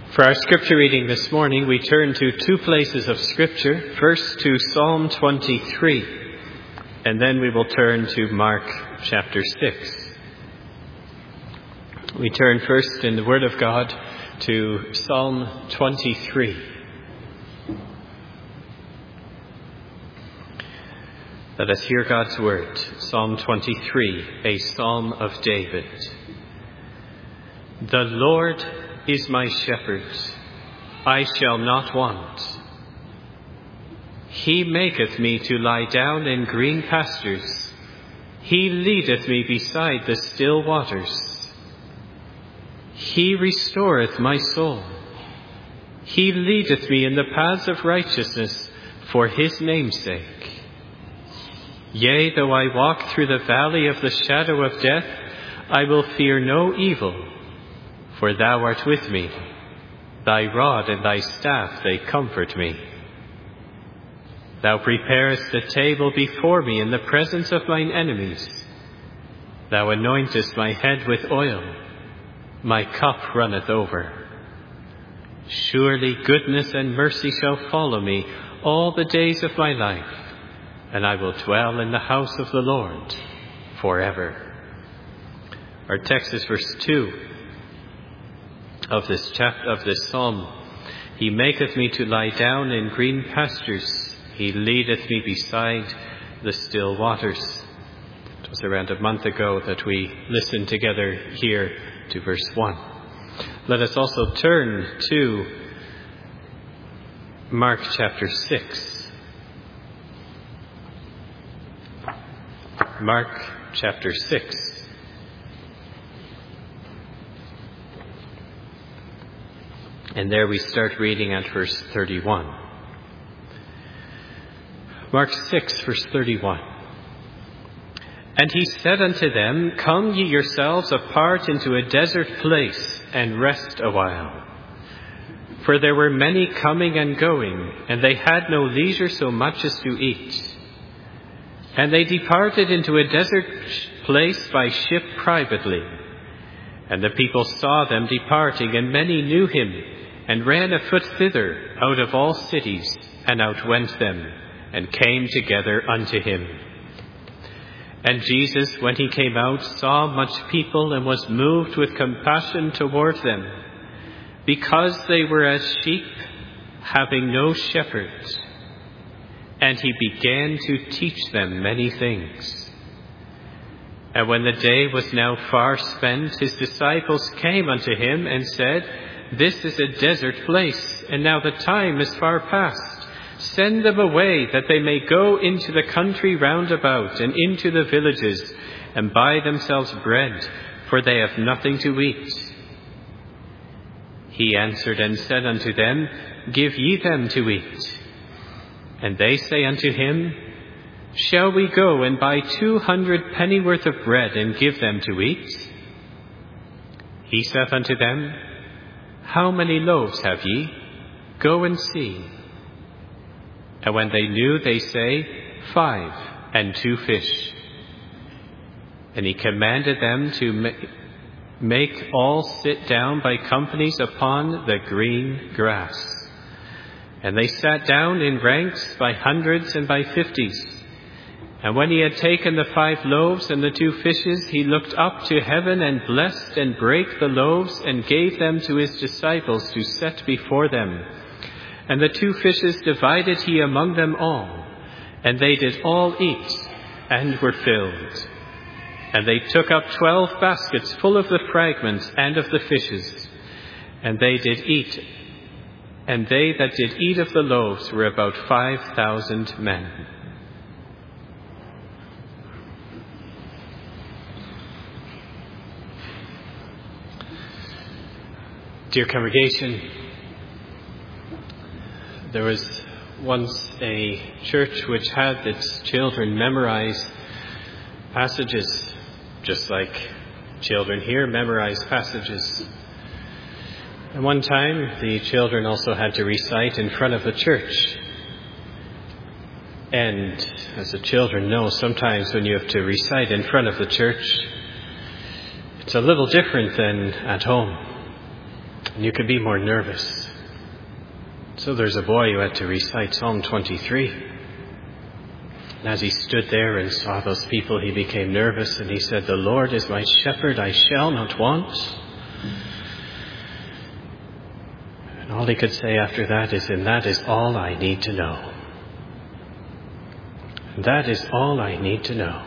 For our scripture reading this morning, we turn to two places of scripture. First to Psalm 23, and then we will turn to Mark chapter 6. We turn first in the Word of God to Psalm 23. Let us hear God's Word. Psalm 23, a psalm of David. The Lord is my shepherd, I shall not want. He maketh me to lie down in green pastures. He leadeth me beside the still waters. He restoreth my soul. He leadeth me in the paths of righteousness for his name's sake. Yea, though I walk through the valley of the shadow of death, I will fear no evil, for thou art with me. Thy rod and thy staff, they comfort me. Thou preparest the table before me in the presence of mine enemies. Thou anointest my head with oil. My cup runneth over. Surely goodness and mercy shall follow me all the days of my life, and I will dwell in the house of the Lord forever. Our text is verse 2. Of this psalm. He maketh me to lie down in green pastures. He leadeth me beside the still waters. It was around a month ago that we listened together here to verse 1. Let us also turn to Mark chapter 6. Mark chapter 6. And there we start reading at verse 31. Mark 6, verse 31. And he said unto them, Come ye yourselves apart into a desert place, and rest a while. For there were many coming and going, and they had no leisure so much as to eat. And they departed into a desert place by ship privately. And the people saw them departing, and many knew him, and ran afoot thither out of all cities, and outwent them, and came together unto him. And Jesus, when he came out, saw much people, and was moved with compassion toward them, because they were as sheep, having no shepherd. And he began to teach them many things. And when the day was now far spent, his disciples came unto him, and said, This is a desert place, and now the time is far past. Send them away, that they may go into the country round about, and into the villages, and buy themselves bread, for they have nothing to eat. He answered and said unto them, Give ye them to eat. And they say unto him, Shall we go and buy 200 pennyworth of bread, and give them to eat? He saith unto them, How many loaves have ye? Go and see. And when they knew, they say, 5, and 2 fish. And he commanded them to make all sit down by companies upon the green grass. And they sat down in ranks by hundreds and by 50s. And when he had taken the 5 loaves and the 2 fishes, he looked up to heaven and blessed and brake the loaves and gave them to his disciples to set before them. And the 2 fishes divided he among them all. And they did all eat and were filled. And they took up 12 baskets full of the fragments and of the fishes. And they did eat. And they that did eat of the loaves were about 5,000 men. Dear congregation, there was once a church which had its children memorize passages, just like children here memorize passages. And one time, the children also had to recite in front of the church. And as the children know, sometimes when you have to recite in front of the church, it's a little different than at home. And you could be more nervous. So there's a boy who had to recite Psalm 23. And as he stood there and saw those people, he became nervous and he said, "The Lord is my shepherd, I shall not want." And all he could say after that is, "And that is all I need to know. And that is all I need to know."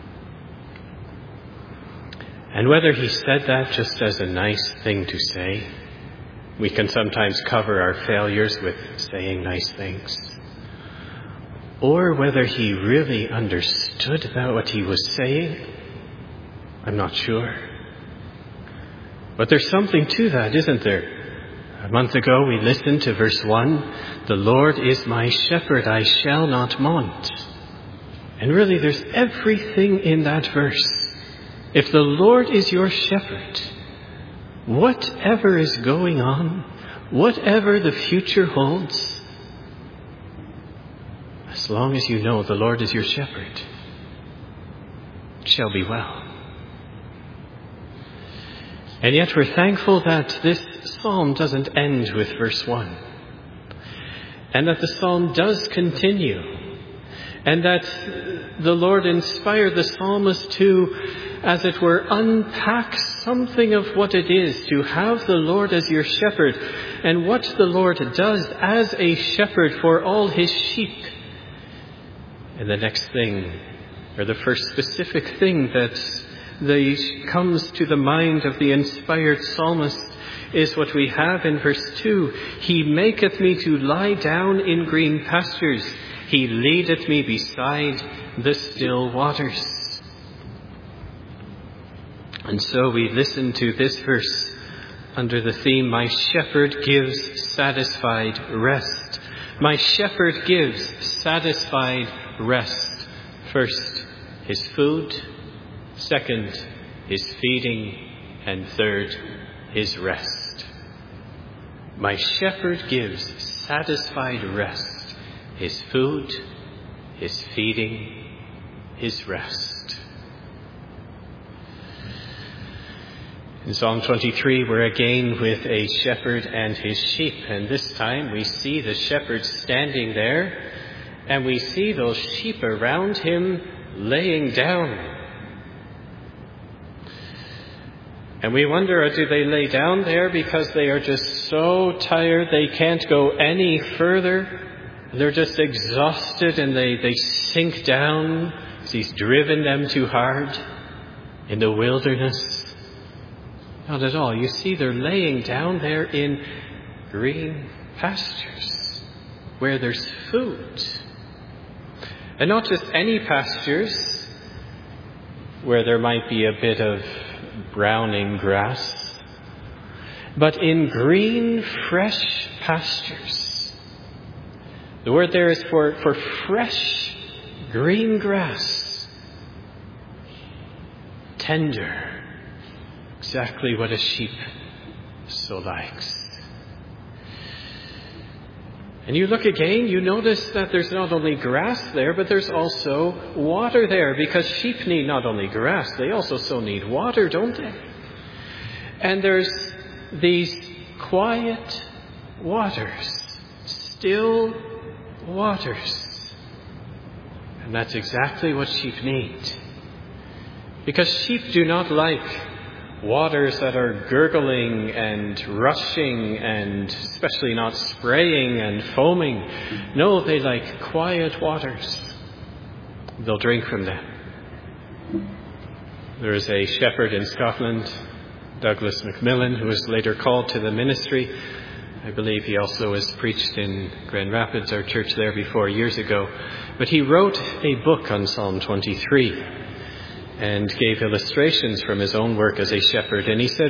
And whether he said that just as a nice thing to say, we can sometimes cover our failures with saying nice things, or whether he really understood about what he was saying, I'm not sure. But there's something to that, isn't there? A month ago we listened to verse 1, "The Lord is my shepherd, I shall not want." And really there's everything in that verse. If the Lord is your shepherd, whatever is going on, whatever the future holds, as long as you know the Lord is your shepherd, it shall be well. And yet we're thankful that this psalm doesn't end with verse 1, and that the psalm does continue, and that the Lord inspired the psalmist to, as it were, unpack something of what it is to have the Lord as your shepherd, and what the Lord does as a shepherd for all his sheep. And the next thing, or the first specific thing that comes to the mind of the inspired psalmist, is what we have in verse 2. "He maketh me to lie down in green pastures. He leadeth me beside the still waters." And so we listen to this verse under the theme, "My shepherd gives satisfied rest." My shepherd gives satisfied rest. First, his food. Second, his feeding. And third, his rest. My shepherd gives satisfied rest. His food, his feeding, his rest. In Psalm 23, we're again with a shepherd and his sheep. And this time we see the shepherd standing there, and we see those sheep around him laying down. And we wonder, do they lay down there because they are just so tired they can't go any further? They're just exhausted and they sink down because he's driven them too hard in the wilderness? Not at all. You see, they're laying down there in green pastures where there's food. And not just any pastures where there might be a bit of browning grass, but in green, fresh pastures. The word there is for fresh green grass. Tender. Exactly what a sheep so likes. And you look again, you notice that there's not only grass there, but there's also water there, because sheep need not only grass, they also so need water, don't they? And there's these quiet waters, still waters. And that's exactly what sheep need. Because sheep do not like waters that are gurgling and rushing and especially not spraying and foaming. No, they like quiet waters. They'll drink from them. There is a shepherd in Scotland, Douglas Macmillan, who was later called to the ministry. I believe he also has preached in Grand Rapids, our church there, before years ago. But he wrote a book on Psalm 23. And gave illustrations from his own work as a shepherd. And he said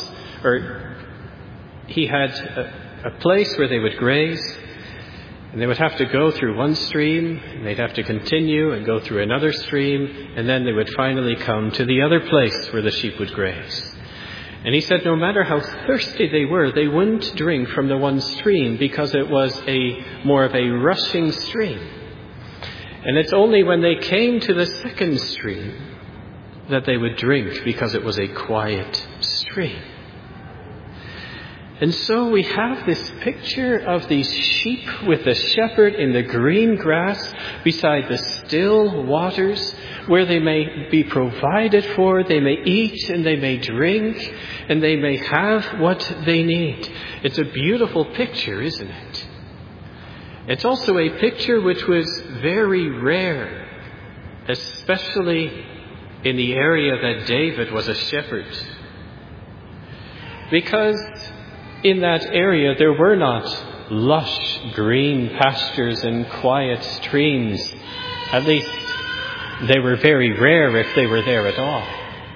he had a place where they would graze, and they would have to go through one stream, and they'd have to continue and go through another stream, and then they would finally come to the other place where the sheep would graze. And he said no matter how thirsty they were, they wouldn't drink from the one stream because it was more of a rushing stream. And it's only when they came to the second stream that they would drink, because it was a quiet stream. And so we have this picture of these sheep with the shepherd in the green grass beside the still waters, where they may be provided for, they may eat and they may drink, and they may have what they need. It's a beautiful picture, isn't it? It's also a picture which was very rare, especially in the area that David was a shepherd. Because in that area there were not lush green pastures and quiet streams. At least they were very rare if they were there at all.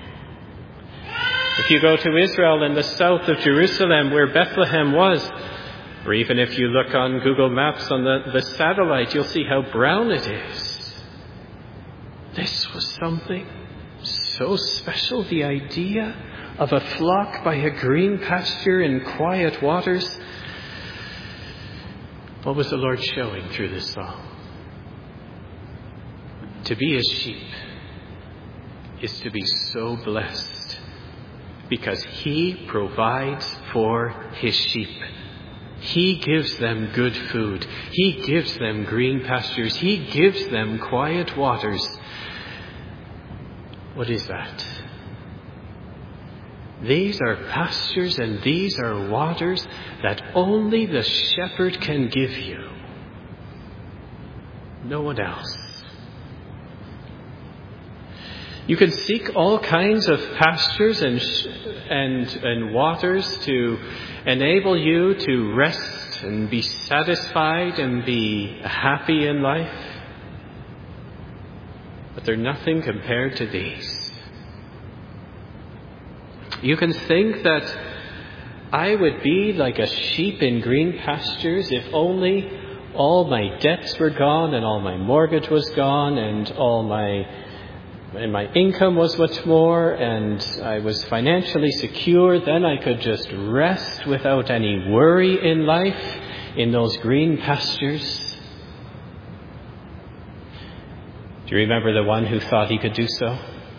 If you go to Israel in the south of Jerusalem where Bethlehem was, or even if you look on Google Maps on the satellite, you'll see how brown it is. This was something so special, the idea of a flock by a green pasture in quiet waters. What was the Lord showing through this song? To be a sheep is to be so blessed because He provides for His sheep. He gives them good food. He gives them green pastures. He gives them quiet waters. What is that? These are pastures and these are waters that only the shepherd can give you. No one else. You can seek all kinds of pastures and waters to enable you to rest and be satisfied and be happy in life. But they're nothing compared to these. You can think that I would be like a sheep in green pastures if only all my debts were gone and all my mortgage was gone and all my income was much more and I was financially secure. Then I could just rest without any worry in life in those green pastures. Do you remember the one who thought he could do so?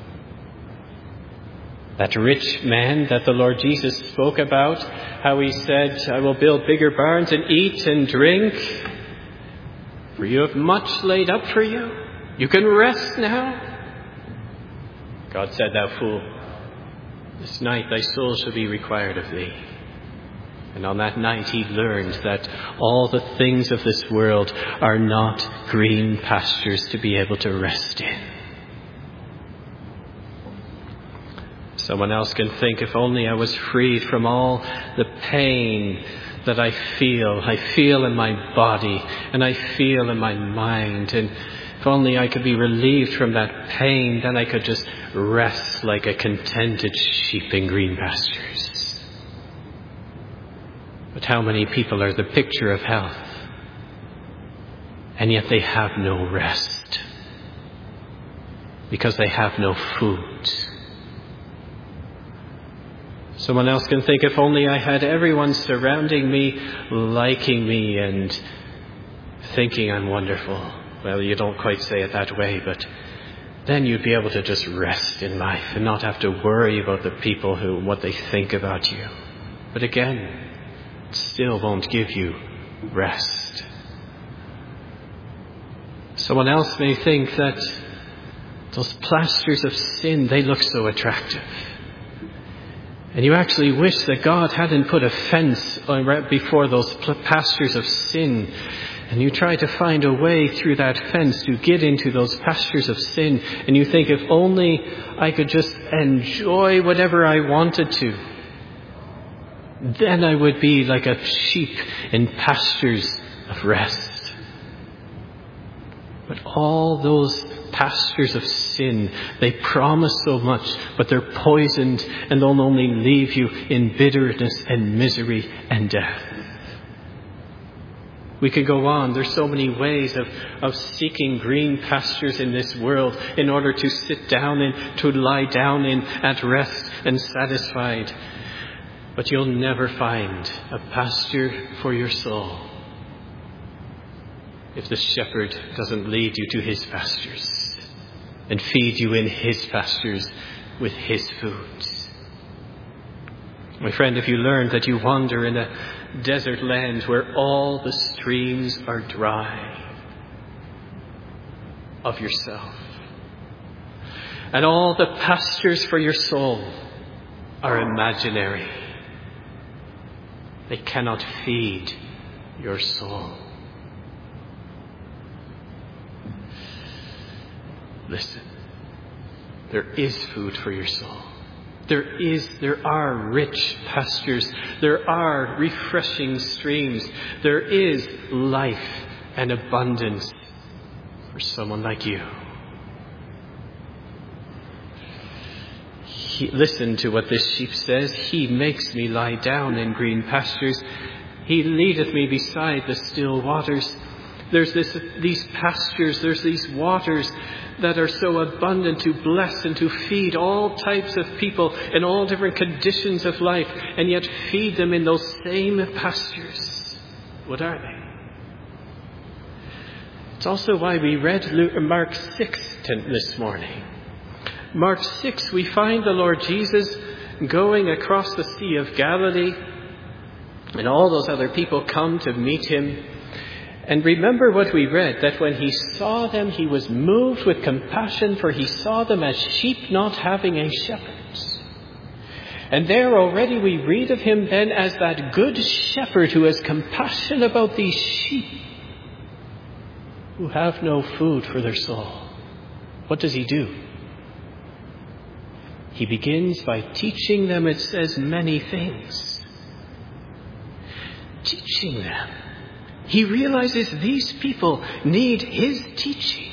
That rich man that the Lord Jesus spoke about, how he said, I will build bigger barns and eat and drink, for you have much laid up for you. You can rest now. God said, thou fool, this night thy soul shall be required of thee. And on that night he learned that all the things of this world are not green pastures to be able to rest in. Someone else can think, if only I was freed from all the pain that I feel in my body and I feel in my mind, and if only I could be relieved from that pain, then I could just rest like a contented sheep in green pastures. But how many people are the picture of health, and yet they have no rest because they have no food. Someone else can think, if only I had everyone surrounding me, liking me and thinking I'm wonderful. Well, you don't quite say it that way, but then you'd be able to just rest in life and not have to worry about the people what they think about you. But again, it still won't give you rest. Someone else may think that those plasters of sin, they look so attractive. And you actually wish that God hadn't put a fence right before those pastures of sin. And you try to find a way through that fence to get into those pastures of sin. And you think, if only I could just enjoy whatever I wanted to, then I would be like a sheep in pastures of rest. But all those pastures of sin, they promise so much, but they're poisoned and they'll only leave you in bitterness and misery and death. We could go on. There's so many ways of seeking green pastures in this world in order to sit down and to lie down in at rest and satisfied. But you'll never find a pasture for your soul if the shepherd doesn't lead you to his pastures and feed you in his pastures with his food. My friend, if you learned that you wander in a desert land where all the streams are dry of yourself, and all the pastures for your soul are imaginary, they cannot feed your soul. Listen, there is food for your soul. There are rich pastures. There are refreshing streams. There is life and abundance for someone like you. Listen to what this sheep says. He makes me lie down in green pastures. He leadeth me beside the still waters. There's these pastures, there's these waters that are so abundant to bless and to feed all types of people in all different conditions of life, and yet feed them in those same pastures. What are they? It's also why we read Mark 6 this morning. Mark 6, we find the Lord Jesus going across the Sea of Galilee, and all those other people come to meet him. And remember what we read, that when he saw them, he was moved with compassion, for he saw them as sheep not having a shepherd. And there already we read of him then as that good shepherd who has compassion about these sheep who have no food for their soul. What does he do? He begins by teaching them, it says, many things. Teaching them. He realizes these people need his teaching.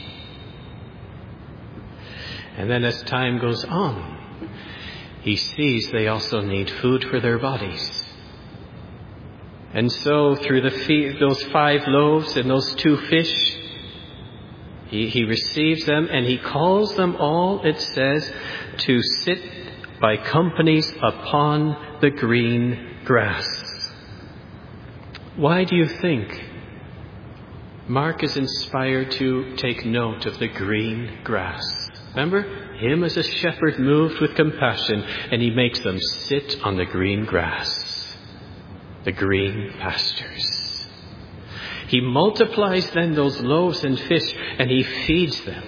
And then as time goes on, he sees they also need food for their bodies. And so through those 5 loaves and those 2 fish, he receives them and he calls them all, it says, to sit by companies upon the green grass. Why do you think Mark is inspired to take note of the green grass? Remember, him as a shepherd moved with compassion, and he makes them sit on the green grass, the green pastures. He multiplies then those loaves and fish, and he feeds them.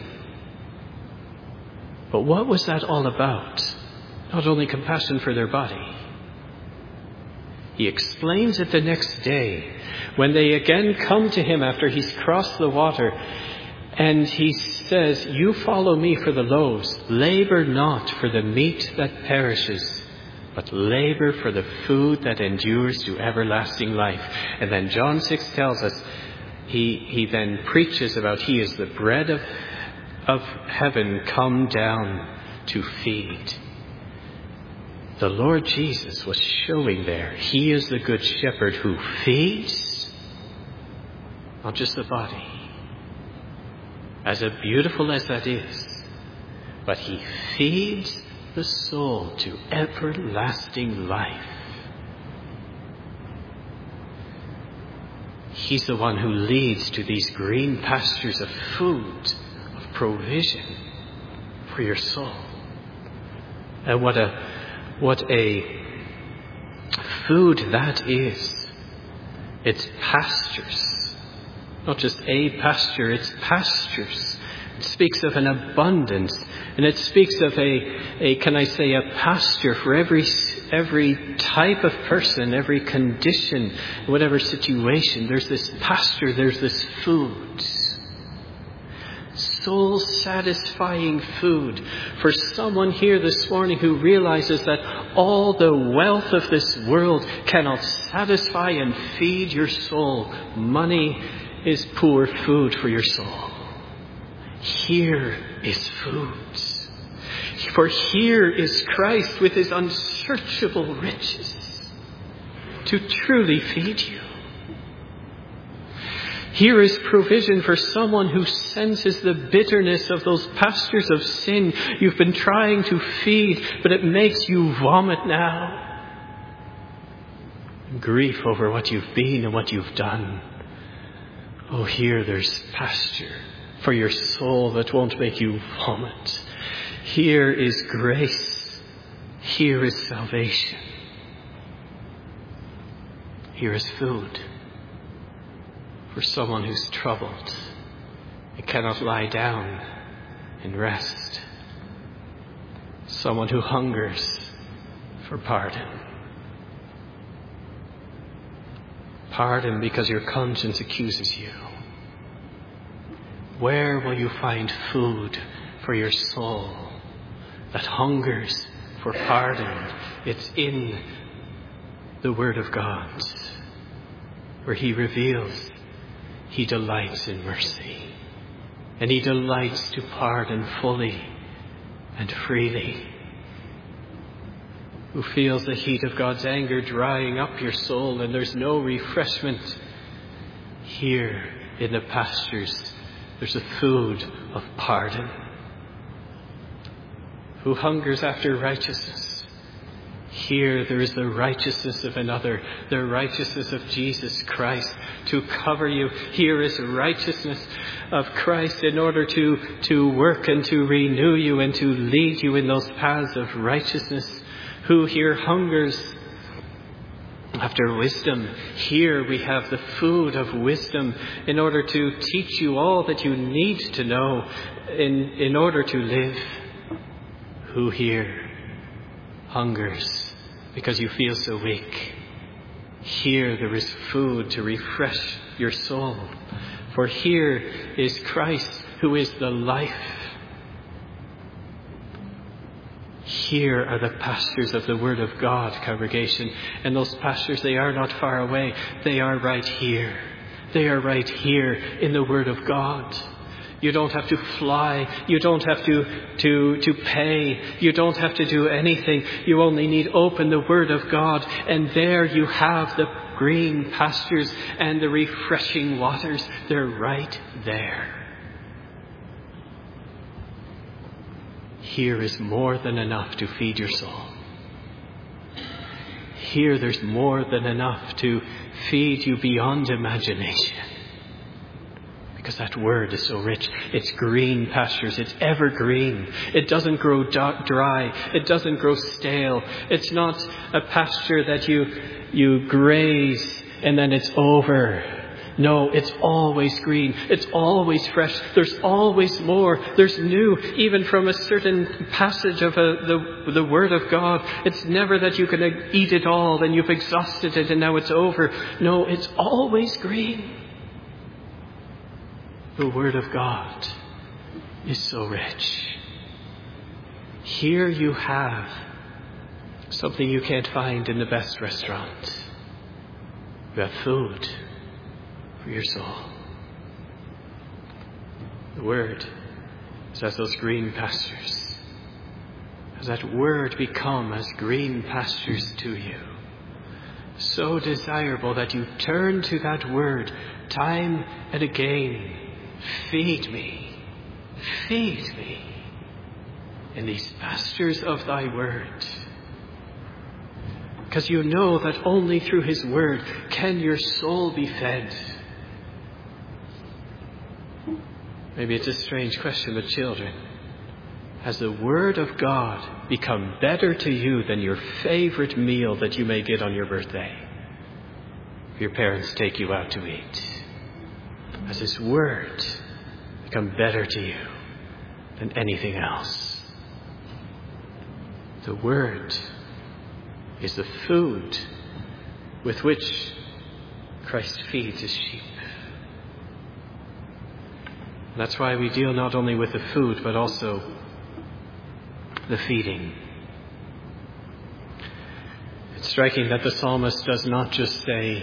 But what was that all about? Not only compassion for their body. He explains it the next day when they again come to him after he's crossed the water, and he says, "You follow me for the loaves. Labor not for the meat that perishes, but labor for the food that endures to everlasting life." And then John 6 tells us, he then preaches about he is the bread of heaven come down to feed. The Lord Jesus was showing there, he is the good shepherd who feeds, not just the body, as beautiful as that is, but he feeds the soul to everlasting life. He's the one who leads to these green pastures of food, of provision for your soul. And what a food that is. It's pastures. Not just a pasture, it's pastures. It speaks of an abundance, and it speaks of a pasture for every type of person, every condition, whatever situation. There's this pasture, there's this food. Soul-satisfying food for someone here this morning who realizes that all the wealth of this world cannot satisfy and feed your soul. Money is poor food for your soul. Here is food. For here is Christ with his unsearchable riches to truly feed you. Here is provision for someone who senses the bitterness of those pastures of sin you've been trying to feed, but it makes you vomit now. Grief over what you've been and what you've done. Oh, here there's pasture for your soul that won't make you vomit. Here is grace. Here is salvation. Here is food for someone who's troubled and cannot lie down and rest. Someone who hungers for pardon. Pardon because your conscience accuses you. Where will you find food for your soul that hungers for pardon? It's in the Word of God, where He reveals He delights in mercy, and He delights to pardon fully and freely. Who feels the heat of God's anger drying up your soul and there's no refreshment? Here in the pastures, there's a food of pardon. Who hungers after righteousness? Here there is the righteousness of another, the righteousness of Jesus Christ to cover you. Here is righteousness of Christ in order to work and to renew you and to lead you in those paths of righteousness. Who here hungers after wisdom? Here we have the food of wisdom in order to teach you all that you need to know in order to live. Who here hungers because you feel so weak? Here there is food to refresh your soul. For here is Christ, who is the life. Here are the pastures of the Word of God, congregation. And those pastures, they are not far away. They are right here. They are right here in the Word of God. You don't have to fly. You don't have to pay. You don't have to do anything. You only need open the Word of God. And there you have the green pastures and the refreshing waters. They're right there. Here is more than enough to feed your soul. Here there's more than enough to feed you beyond imagination. Because that word is so rich. It's green pastures. It's evergreen. It doesn't grow dry. It doesn't grow stale. It's not a pasture that you graze and then it's over. No, it's always green. It's always fresh. There's always more. There's new, even from a certain passage of the Word of God. It's never that you can eat it all and you've exhausted it and now it's over. No, it's always green. The Word of God is so rich. Here you have something you can't find in the best restaurant. You have food for your soul. The Word is as those green pastures. Has that Word become as green pastures to you? So desirable that you turn to that Word time and again. Feed me in these pastures of thy Word. Because you know that only through His Word can your soul be fed. Maybe it's a strange question, but children, has the Word of God become better to you than your favorite meal that you may get on your birthday? If your parents take you out to eat. Has His Word become better to you than anything else? The Word is the food with which Christ feeds His sheep. That's why we deal not only with the food, but also the feeding. It's striking that the psalmist does not just say,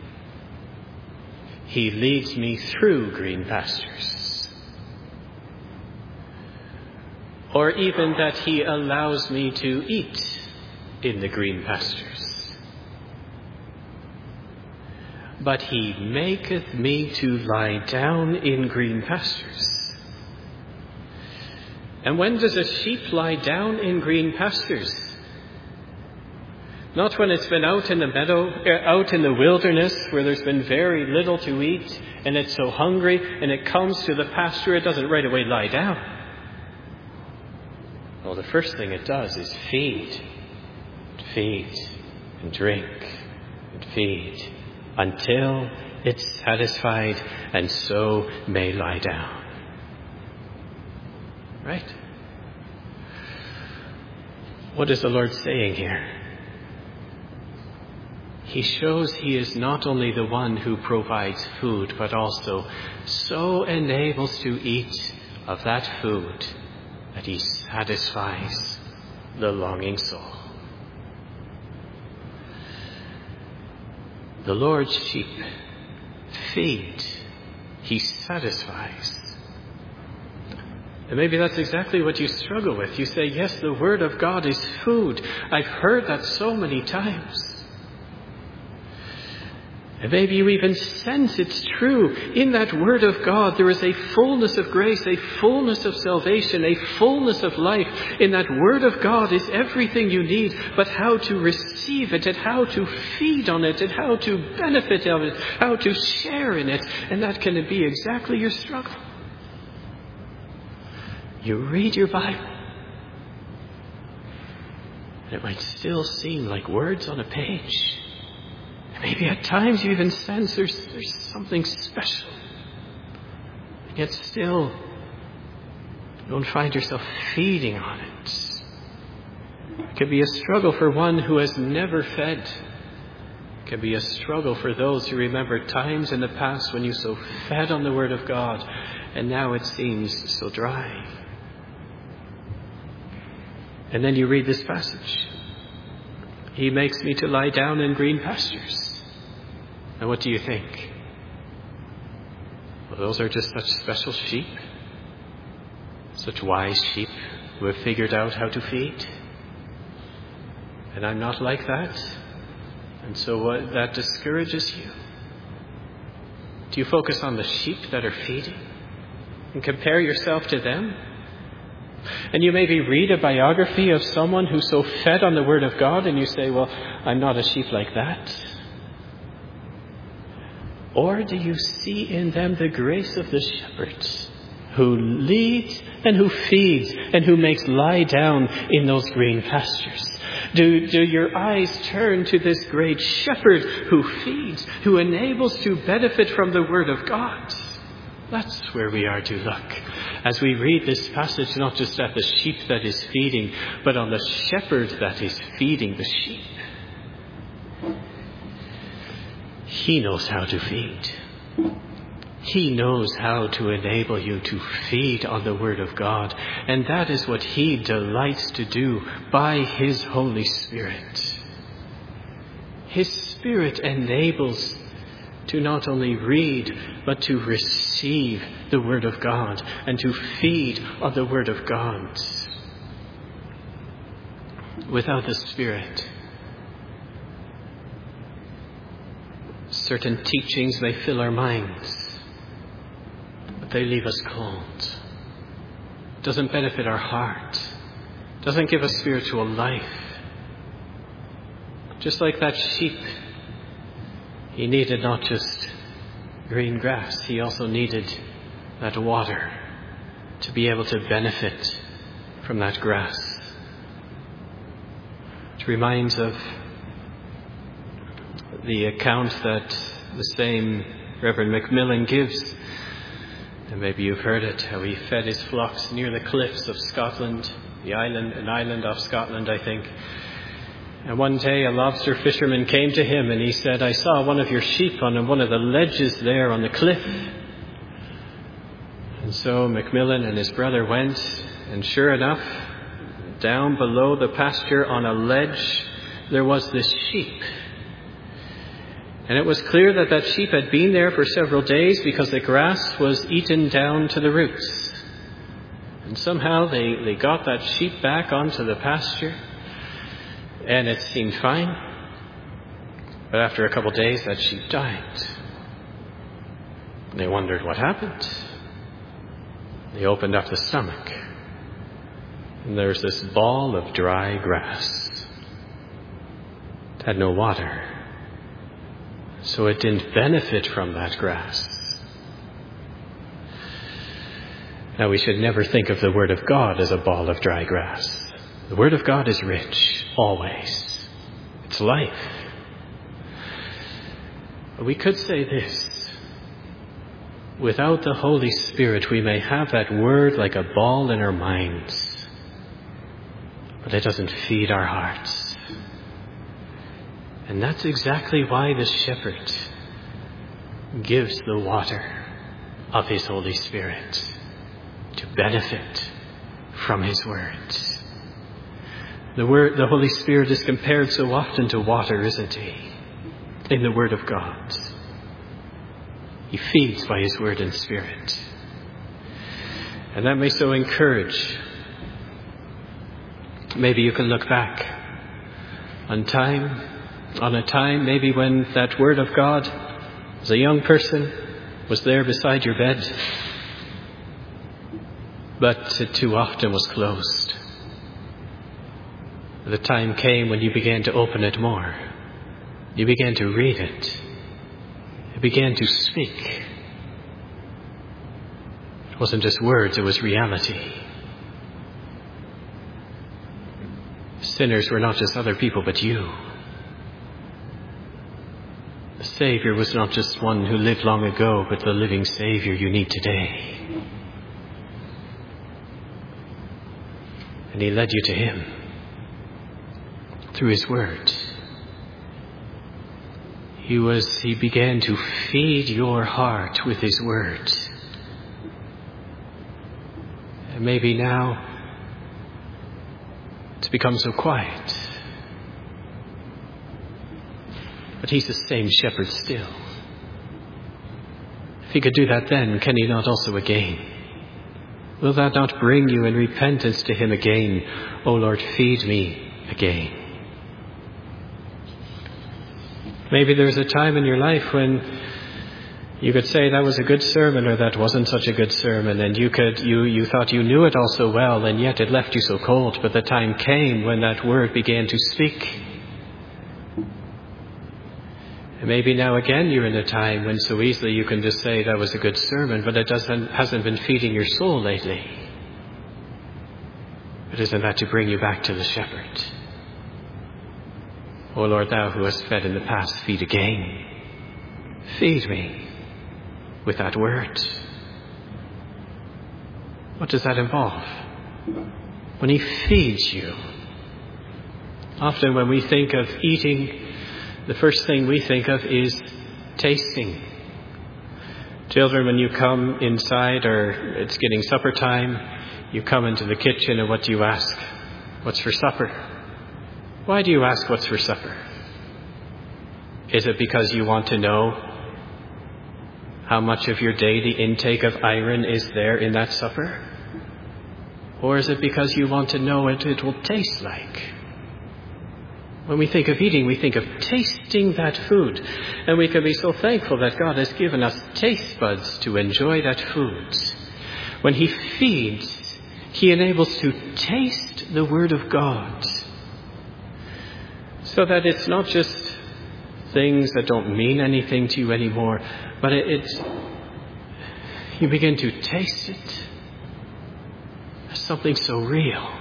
He leads me through green pastures, or even that He allows me to eat in the green pastures. But He maketh me to lie down in green pastures. And when does a sheep lie down in green pastures? Not when it's been out in the meadow, out in the wilderness where there's been very little to eat and it's so hungry and it comes to the pasture, it doesn't right away lie down. Well, the first thing it does is feed and drink and feed until it's satisfied and so may lie down. Right? What is the Lord saying here? He shows he is not only the one who provides food, but also so enables to eat of that food that he satisfies the longing soul. The Lord's sheep feed. He satisfies. And maybe that's exactly what you struggle with. You say, yes, the Word of God is food. I've heard that so many times. And maybe you even sense it's true. In that Word of God, there is a fullness of grace, a fullness of salvation, a fullness of life. In that Word of God is everything you need, but how to receive it, and how to feed on it, and how to benefit of it, how to share in it. And that can be exactly your struggle. You read your Bible, and it might still seem like words on a page. Maybe at times you even sense there's something special. And yet still, you don't find yourself feeding on it. It can be a struggle for one who has never fed. It can be a struggle for those who remember times in the past when you so fed on the Word of God, and now it seems so dry. And then you read this passage. He makes me to lie down in green pastures. And what do you think? Well, those are just such special sheep. Such wise sheep who have figured out how to feed. And I'm not like that. And so that discourages you. Do you focus on the sheep that are feeding and compare yourself to them? And you maybe read a biography of someone who so fed on the Word of God, and you say, well, I'm not a sheep like that. Or do you see in them the grace of the shepherd who leads and who feeds and who makes lie down in those green pastures? Do your eyes turn to this great shepherd who feeds, who enables to benefit from the Word of God? That's where we are to look. As we read this passage, not just at the sheep that is feeding, but on the shepherd that is feeding the sheep. He knows how to feed. He knows how to enable you to feed on the Word of God. And that is what He delights to do by His Holy Spirit. His Spirit enables to not only read, but to receive the Word of God and to feed on the Word of God. Without the Spirit, certain teachings may fill our minds, but they leave us cold. It doesn't benefit our heart. It doesn't give us spiritual life. Just like that sheep, he needed not just green grass, he also needed that water to be able to benefit from that grass. It reminds of the account that the same Reverend Macmillan gives, and maybe you've heard it, how he fed his flocks near the cliffs of Scotland, an island off Scotland, I think. And one day a lobster fisherman came to him and he said, I saw one of your sheep on one of the ledges there on the cliff. And so Macmillan and his brother went, and sure enough, down below the pasture on a ledge, there was this sheep. And it was clear that that sheep had been there for several days because the grass was eaten down to the roots. And somehow they got that sheep back onto the pasture, and it seemed fine. But after a couple of days, that sheep died. And they wondered what happened. They opened up the stomach, and there's this ball of dry grass. It had no water, so it didn't benefit from that grass. Now, we should never think of the Word of God as a ball of dry grass. The Word of God is rich, always. It's life. We could say this. Without the Holy Spirit, we may have that word like a ball in our minds, but it doesn't feed our hearts. And that's exactly why the shepherd gives the water of his Holy Spirit to benefit from his words. The Holy Spirit is compared so often to water, isn't he? In the Word of God. He feeds by his Word and Spirit. And that may so encourage. Maybe you can look back on a time maybe when that Word of God, as a young person, was there beside your bed, but it too often was closed. The time came when you began to open it more. You began to read it. You began to speak. It wasn't just words, it was reality. Sinners were not just other people, but you. The Savior was not just one who lived long ago, but the living Savior you need today. And he led you to him through his word. He began to feed your heart with his word. And maybe now it's become so quiet. But he's the same shepherd still. If he could do that then, can he not also again? Will that not bring you in repentance to him again? O Lord, feed me again. Maybe there's a time in your life when you could say that was a good sermon or that wasn't such a good sermon, and you thought you knew it all so well, and yet it left you so cold. But the time came when that word began to speak. And maybe now again you're in a time when so easily you can just say that was a good sermon, but it hasn't been feeding your soul lately. But isn't that to bring you back to the shepherd? O Lord, thou who hast fed in the past, feed again. Feed me with that word. What does that involve? When he feeds you, often when we think of eating, the first thing we think of is tasting. Children, when you come inside or it's getting supper time, you come into the kitchen and what do you ask? What's for supper? Why do you ask what's for supper? Is it because you want to know how much of your daily intake of iron is there in that supper? Or is it because you want to know what it will taste like? When we think of eating, we think of tasting that food. And we can be so thankful that God has given us taste buds to enjoy that food. When he feeds, he enables to taste the Word of God. So that it's not just things that don't mean anything to you anymore, but you begin to taste it as something so real.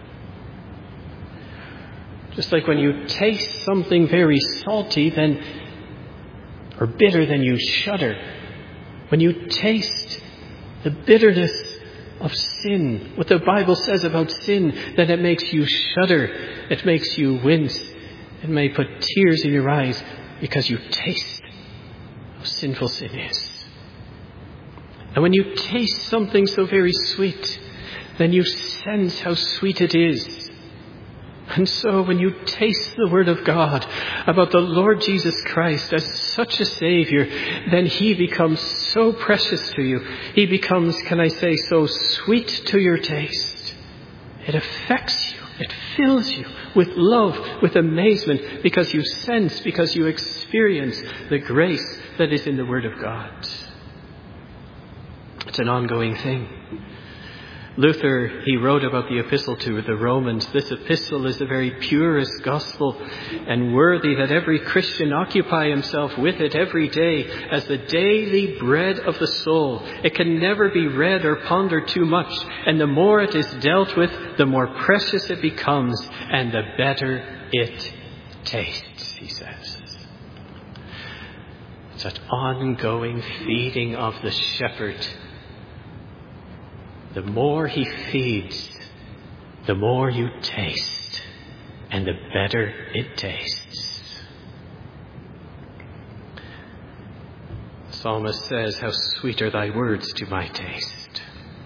Just like when you taste something very salty or bitter, then you shudder. When you taste the bitterness of sin, what the Bible says about sin, then it makes you shudder. It makes you wince. It may put tears in your eyes because you taste how sinful sin is. And when you taste something so very sweet, then you sense how sweet it is. And so when you taste the Word of God about the Lord Jesus Christ as such a Savior, then he becomes so precious to you. He becomes, can I say, so sweet to your taste. It affects you. It fills you with love, with amazement, because you sense, because you experience the grace that is in the Word of God. It's an ongoing thing. Luther, he wrote about the epistle to the Romans. This epistle is the very purest gospel and worthy that every Christian occupy himself with it every day as the daily bread of the soul. It can never be read or pondered too much, and the more it is dealt with, the more precious it becomes and the better it tastes, he says. It's that ongoing feeding of the shepherd. The more he feeds, the more you taste, and the better it tastes. The psalmist says, "How sweet are thy words to my taste."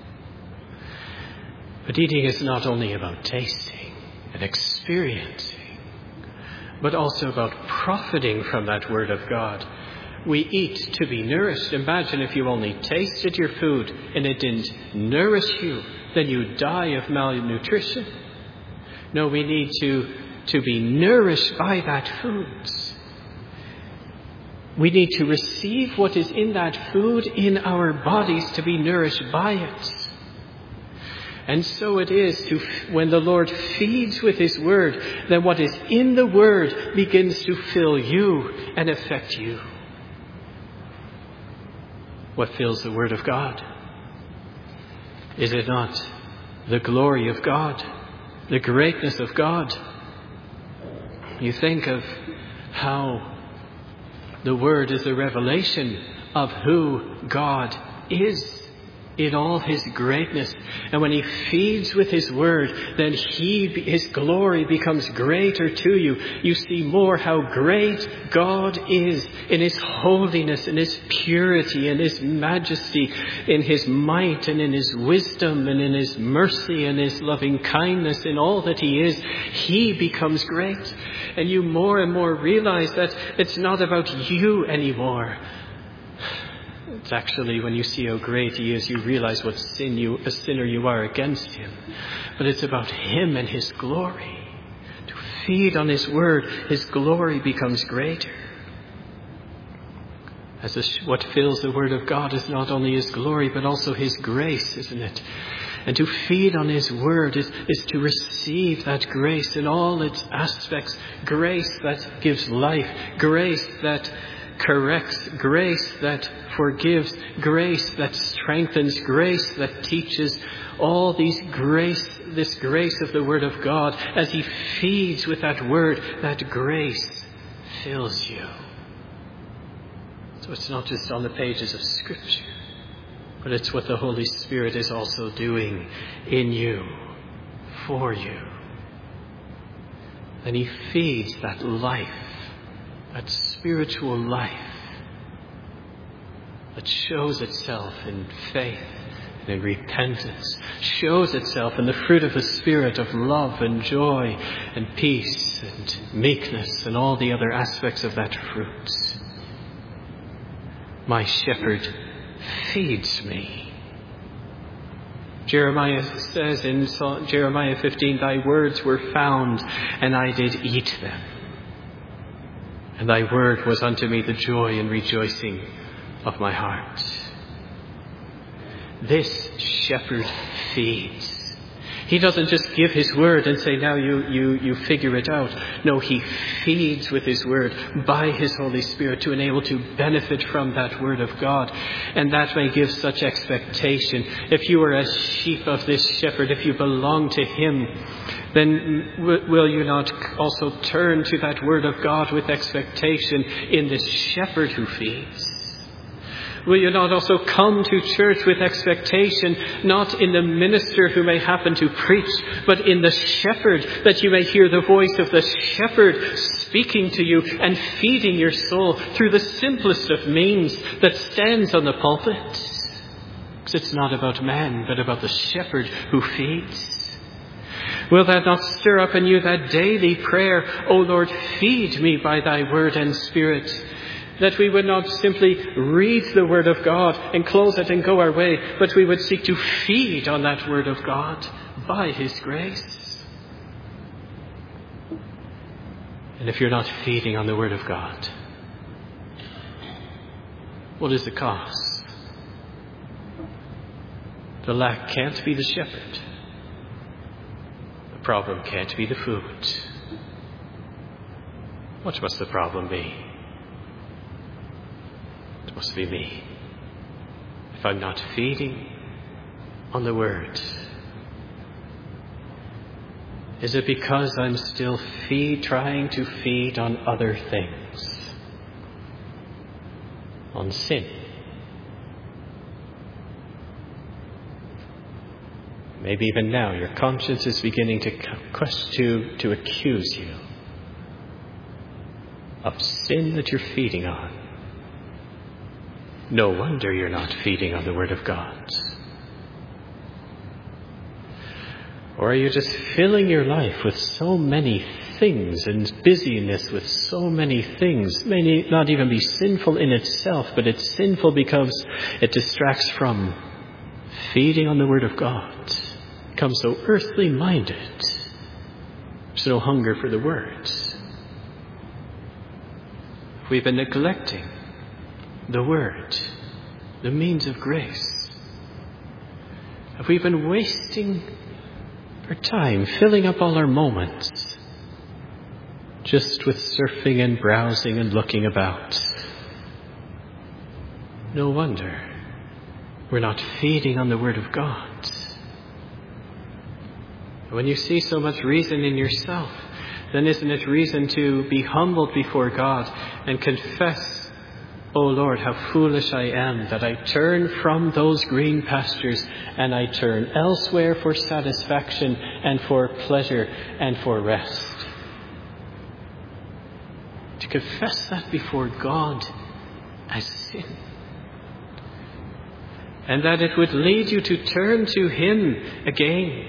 But eating is not only about tasting and experiencing, but also about profiting from that word of God. We eat to be nourished. Imagine if you only tasted your food and it didn't nourish you, then you die of malnutrition. No, we need to be nourished by that food. We need to receive what is in that food in our bodies to be nourished by it. And so it is when the Lord feeds with his word, then what is in the word begins to fill you and affect you. What fills the word of God? Is it not the glory of God, the greatness of God? You think of how the word is a revelation of who God is in all his greatness. And when he feeds with his word, then his glory becomes greater to you. You see more how great God is in his holiness, in his purity, in his majesty, in his might and in his wisdom and in his mercy and his loving kindness, in all that he is. He becomes great. And you more and more realize that it's not about you anymore. It's actually, when you see how great he is, you realize what a sinner you are against him. But it's about him and his glory. To feed on his word, his glory becomes greater. What fills the word of God is not only his glory, but also his grace, isn't it? And to feed on his word is to receive that grace in all its aspects. Grace that gives life. Grace that corrects, grace that forgives, grace that strengthens, grace that teaches. All this grace of the word of God, as he feeds with that word, that grace fills you. So it's not just on the pages of Scripture, but it's what the Holy Spirit is also doing in you, for you. And he feeds that life, that spiritual life that shows itself in faith and in repentance, shows itself in the fruit of the Spirit of love and joy and peace and meekness and all the other aspects of that fruit. My shepherd feeds me. Jeremiah says in Jeremiah 15, thy words were found, and I did eat them. And thy word was unto me the joy and rejoicing of my heart. This shepherd feeds. He doesn't just give his word and say, now you figure it out. No, he feeds with his word by his Holy Spirit to enable to benefit from that word of God. And that may give such expectation. If you are a sheep of this shepherd, if you belong to him, then will you not also turn to that word of God with expectation in this shepherd who feeds? Will you not also come to church with expectation, not in the minister who may happen to preach, but in the shepherd, that you may hear the voice of the shepherd speaking to you and feeding your soul through the simplest of means that stands on the pulpit? Because it's not about man, but about the shepherd who feeds. Will that not stir up in you that daily prayer, O Lord, feed me by thy word and spirit? That we would not simply read the word of God and close it and go our way, but we would seek to feed on that word of God by his grace. And if you're not feeding on the word of God, what is the cause? The lack can't be the shepherd. The problem can't be the food. What must the problem be? It must be me. If I'm not feeding on the word, is it because I'm still trying to feed on other things? on sin. Maybe even now your conscience is beginning to accuse you of sin that you're feeding on. No wonder you're not feeding on the Word of God. Or are you just filling your life with so many things and busyness with so many things? May not even be sinful in itself, but it's sinful because it distracts from feeding on the Word of God. Become so earthly minded. There's no hunger for the words. We've been neglecting the Word, the means of grace. Have we been wasting our time, filling up all our moments just with surfing and browsing and looking about? No wonder we're not feeding on the Word of God. When you see so much reason in yourself, then isn't it reason to be humbled before God and confess, "O Lord, how foolish I am that I turn from those green pastures and I turn elsewhere for satisfaction and for pleasure and for rest." To confess that before God as sin. And that it would lead you to turn to Him again.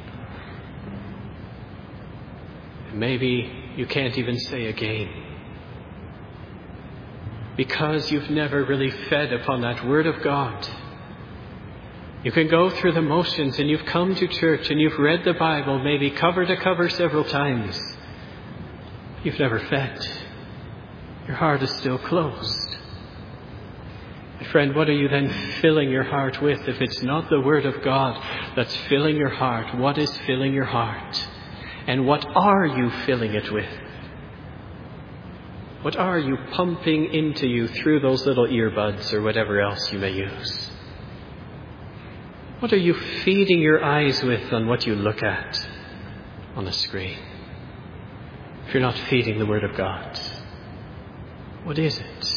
Maybe you can't even say again, because you've never really fed upon that Word of God. You can go through the motions and you've come to church and you've read the Bible maybe cover to cover several times. You've never fed. Your heart is still closed. My friend, what are you then filling your heart with? If it's not the Word of God that's filling your heart, what is filling your heart? And what are you filling it with? What are you pumping into you through those little earbuds or whatever else you may use? What are you feeding your eyes with on what you look at on the screen? If you're not feeding the Word of God, what is it?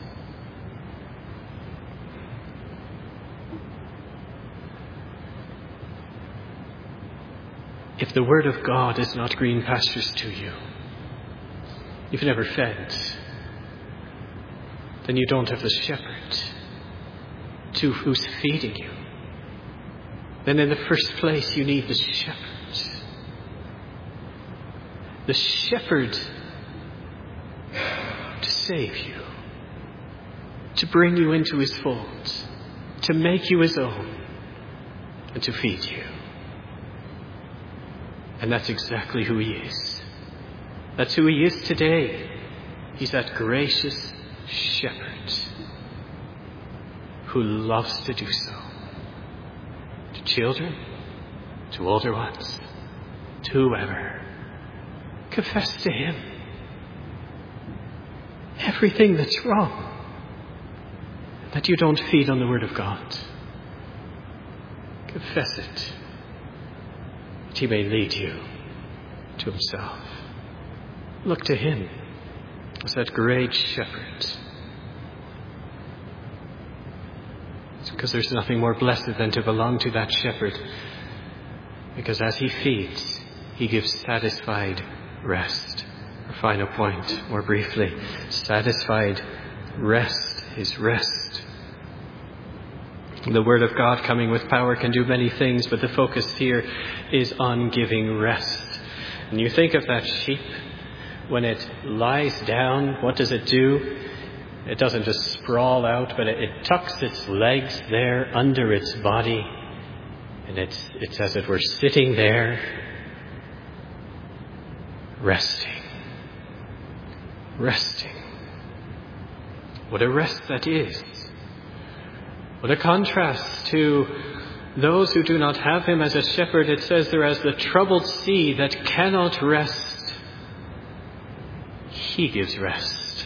If the Word of God is not green pastures to you, you've never fed, then you don't have the shepherd to who's feeding you. Then in the first place you need the shepherd. The shepherd to save you, to bring you into His fold, to make you His own, and to feed you. And that's exactly who He is. That's who He is today. He's that gracious shepherd who loves to do so. To children, to older ones, to whoever. Confess to Him everything that's wrong, that you don't feed on the Word of God. Confess it, that He may lead you to Himself. Look to Him as that great shepherd. It's because there's nothing more blessed than to belong to that shepherd. Because as He feeds, He gives satisfied rest. Our final point, more briefly, satisfied rest, His rest. The Word of God coming with power can do many things, but the focus here is on giving rest. And you think of that sheep, when it lies down, what does it do? It doesn't just sprawl out, but it tucks its legs there under its body. And it's as it were sitting there, resting. Resting. What a rest that is. What a contrast to those who do not have Him as a shepherd. It says they're as the troubled sea that cannot rest. He gives rest.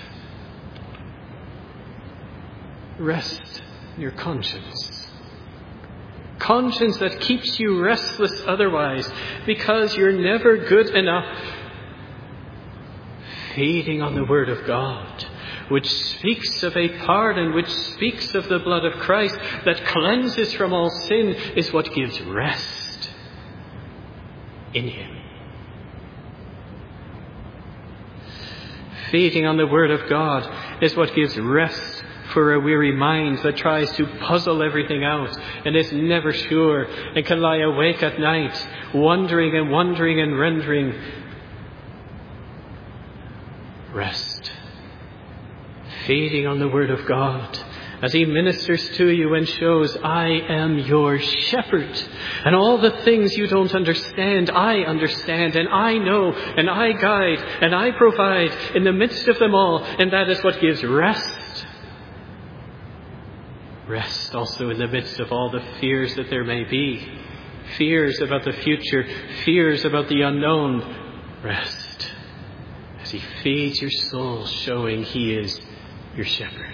Rest in your conscience. Conscience that keeps you restless otherwise because you're never good enough. Feeding on the Word of God. which speaks of a pardon, which speaks of the blood of Christ that cleanses from all sin, is what gives rest in Him. Feeding on the Word of God is what gives rest for a weary mind that tries to puzzle everything out and is never sure and can lie awake at night, wondering and rendering. Rest. Feeding on the Word of God as He ministers to you and shows, I am your shepherd. And all the things you don't understand, I understand, and I know, and I guide, and I provide in the midst of them all. And that is what gives rest. Rest also in the midst of all the fears that there may be. Fears about the future, fears about the unknown. Rest as He feeds your soul, showing He is your shepherd.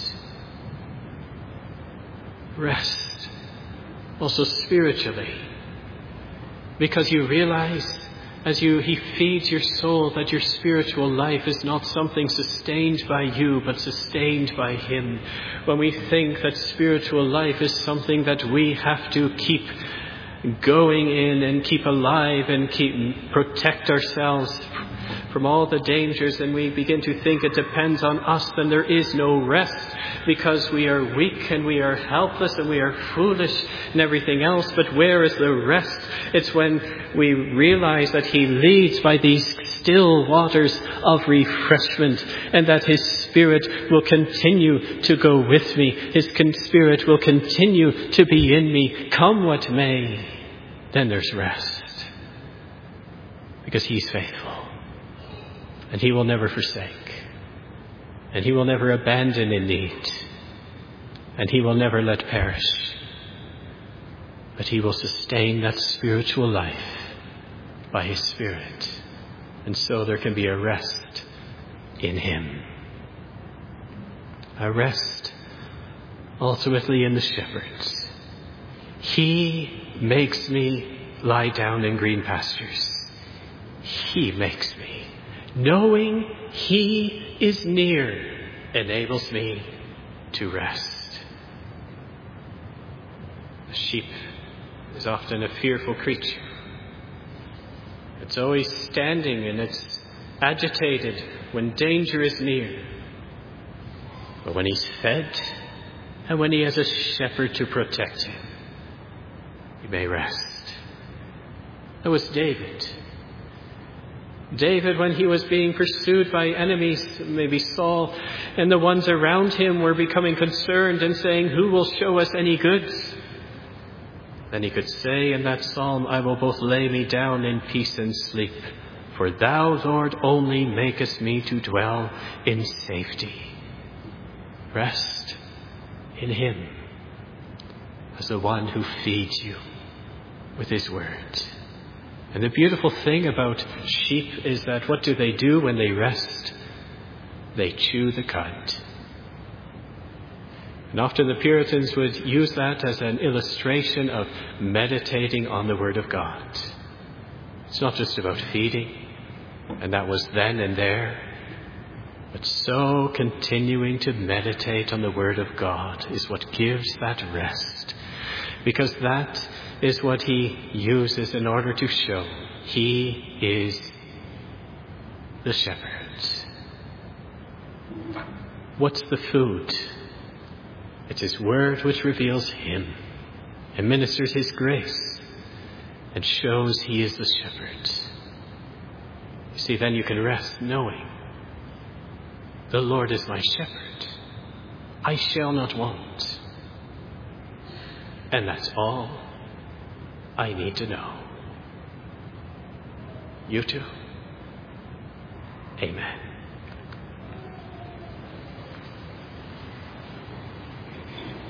Rest also spiritually, because you realize as He feeds your soul that your spiritual life is not something sustained by you, but sustained by Him. When we think that spiritual life is something that we have to keep going in and keep alive and protect ourselves from all the dangers, and we begin to think it depends on us, then there is no rest, because we are weak and we are helpless and we are foolish and everything else. But where is the rest? It's when we realize that He leads by these still waters of refreshment, and that His Spirit will continue to go with me. His Spirit will continue to be in me, come what may. Then there's rest, because He's faithful. And He will never forsake. And He will never abandon in need. And He will never let perish. But He will sustain that spiritual life by His Spirit. And so there can be a rest in Him. A rest ultimately in the shepherd. He makes me lie down in green pastures. He makes me. Knowing He is near enables me to rest. The sheep is often a fearful creature. It's always standing and it's agitated when danger is near. But when he's fed and when he has a shepherd to protect him, he may rest. That was David. David, when he was being pursued by enemies, maybe Saul, and the ones around him were becoming concerned and saying, who will show us any good? Then he could say in that psalm, I will both lay me down in peace and sleep, for thou, Lord, only makest me to dwell in safety. Rest in Him as the one who feeds you with His word. And the beautiful thing about sheep is that what do they do when they rest? They chew the cud. And often the Puritans would use that as an illustration of meditating on the Word of God. It's not just about feeding, and that was then and there, but so continuing to meditate on the Word of God is what gives that rest. Because that is what He uses in order to show He is the shepherd. What's the food? It's His word which reveals Him and ministers His grace and shows He is the shepherd. You see, then you can rest knowing the Lord is my shepherd. I shall not want. And that's all I need to know. You too. Amen.